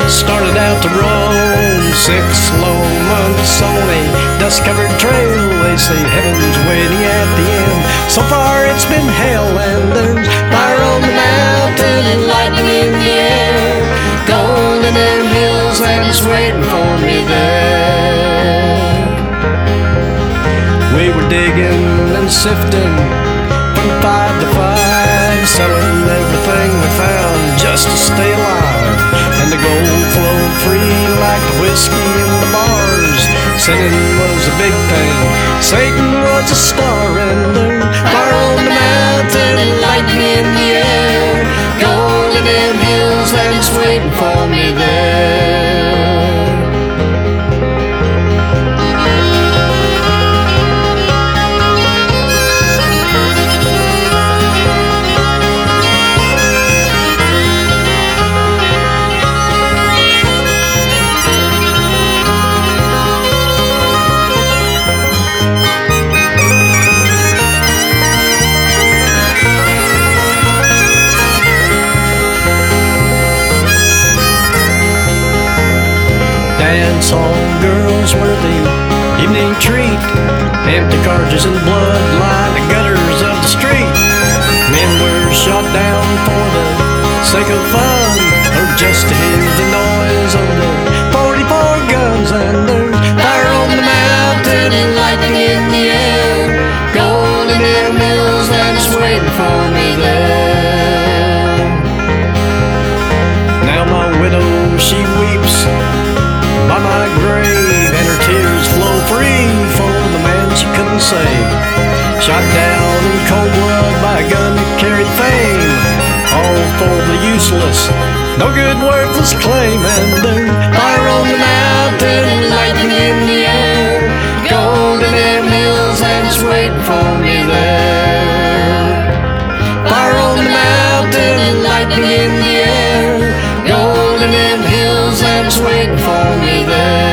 Started out to roam 6 long months on a dust-covered trail. They say heaven's waiting at the end. So far it's been hell, and there's fire on the mountain and lightning in the air. Gold in them hills and it's waiting for me there. We were digging and sifting from 5 to 5, selling everything we found just to stay alive. And the gold flowed free like the whiskey in the bars. Sinning was a big thing, Satan was a star. And there's fire on the mountain and lightning in the air. Gold in them hills and it's waiting for me there. Dance hall girls were the evening treat. Empty cartridges and blood line the gutters of the street. Men were shot down for the sake of fun, or just to hear the noise of the 44 guns. And there's fire on the mountain and lightning in the air. Gold in them hills and it's waiting for me there. Now my widow, she weeps by my grave, and her tears flow free for the man she couldn't save. Shot down in cold blood by a gun that carried fame, all for the useless, no good, worthless claim. And there's fire on the mountain and lightning in the air. Gold in them hills and it's waiting for me there. Fire on the mountain and lightning in the air. Gold in them hills and it's waiting for me there.